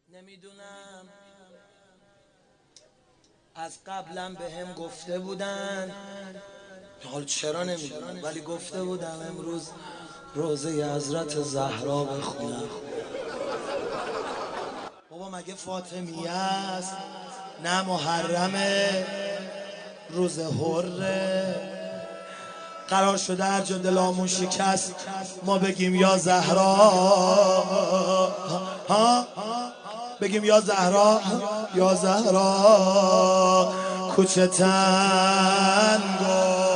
نمیدونم از قبلم به هم گفته بودن، حال چرا نمیدونم ولی گفته بودم امروز روزه حضرت زهرا بخونم. بابا مگه فاطمیه است؟ نه محرمه، روز حره. قرار شده هر جا دلامون شکست ما بگیم یا زهرا، ها بگیم یا زهرا، یا زهرا کوچه تنگو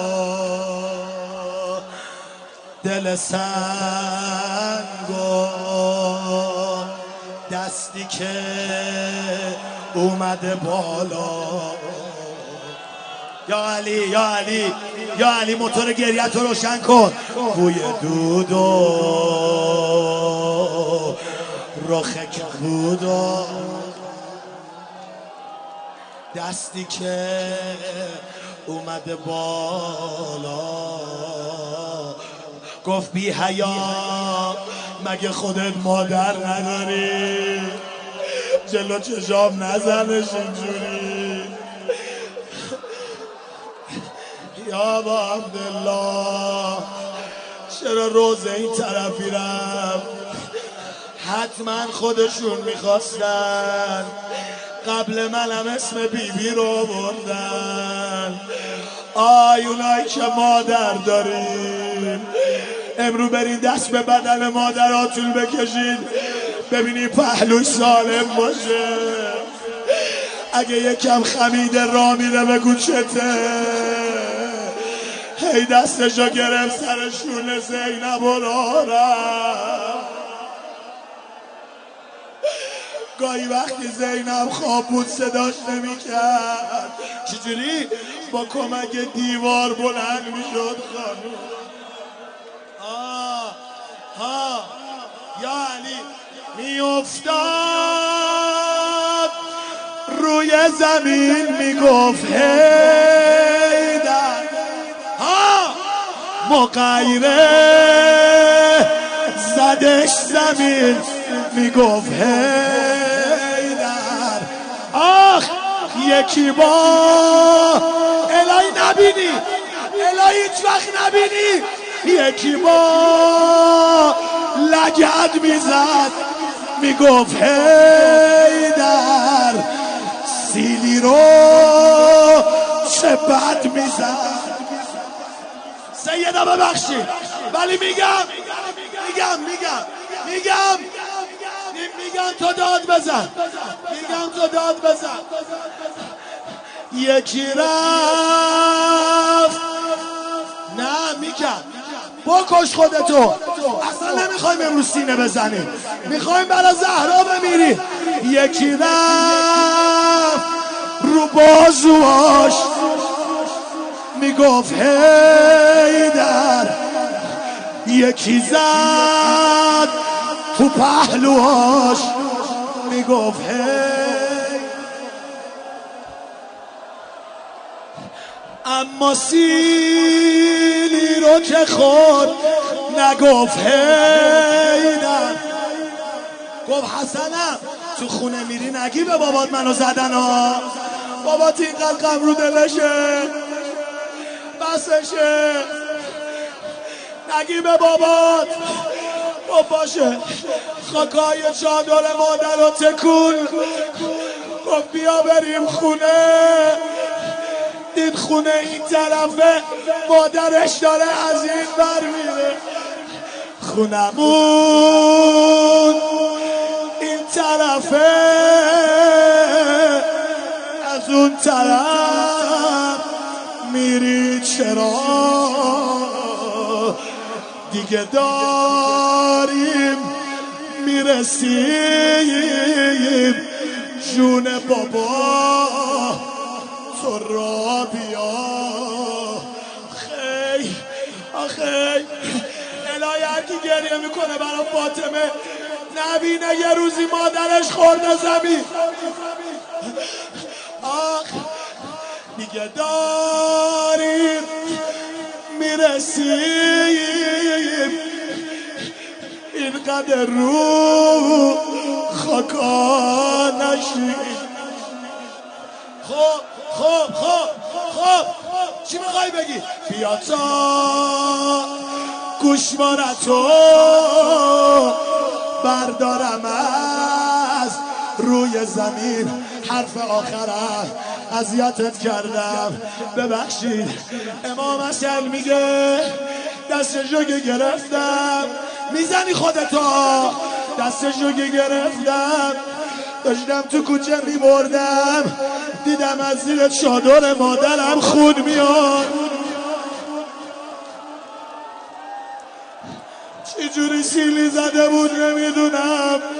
دل سنگو دستی که اومده بالا. یا علی یا علی یا علی موتور گریت رو روشن کن. بوی دود و رخ کبود و دستی که اومده بالا. گفت بی حیا مگه خودت مادر نداری؟ جلو چشام نزنش اینجوری. یا با عبدالله چرا روزه این طرفی رفت؟ حتما خودشون میخواستن قبل منم اسم بیبی رو بردن. اونایی که مادر دارین امرو برین دست به بدن مادراتون بکشین ببینی پهلوش سالم باشه. اگه یکم خمیده را میره بگو چته. هی دستشو گرفت سر شونه زینب و راه رفت. گاهی وقتی زینب خواب بود صداش نمیکرد، چجوری؟ با کمک دیوار بلند میشد خانوم. یا علی میافتاد روی زمین میگفت هیدر، مغیره زدش زمین میگفت هیدر. آخ یکی با الهی نبینی، الهی هیچ وقت نبینی، یکی با لگد میزد میگفت هیدر. سیلی رو چه بد میزد. سیدا ببخشید ولی میگم تو داد بزن، میگم تو داد بزن. یکی رفت نه میگم بکش خودتو، اصلا نمیخوایم امروز سینه بزنیم، میخوایم برای زهرا بمیری. یکی رفت رو بازوهاش میگفت هیدر. یکی زد تو پهلوهاش میگفت هی. اما سیلی رو که خود نگفت هیدر. گفت حسنم تو خونه میری نگی به بابات منو زدن ها، بابات اینقدر غم رو دلشه بسشه، نگی به بابات. گفت باشه. خاکای چادر مادر رو تکون. گفت بیا بریم خونه. دید خونه این طرفه، مادرش داره از این بر میره. خونمون این طرفه، از اون طرف میری چرا؟ دیگه داریم میرسیم جون بابا تو را بیا. خی آخی الهی هر کی گریه میکنه برای فاطمه نبینه یه روزی مادرش خورده زمین. آخ دیگه داریم میرسیم اینقدر رو خاکا نشین. خب چی میخوای بگی؟ بیا تا گوشوارتو بردارم از روی زمین. حرف آخرم اذیتت کردم ببخشید. امام حسین میگه دست جوگه گرفتم. میزنی خودتو؟ دست جوگه گرفتم داشتم تو کوچه میبردم دیدم از زیر چادر مادرم خون میاد. چی جوری سیلی زده بود نمیدونم.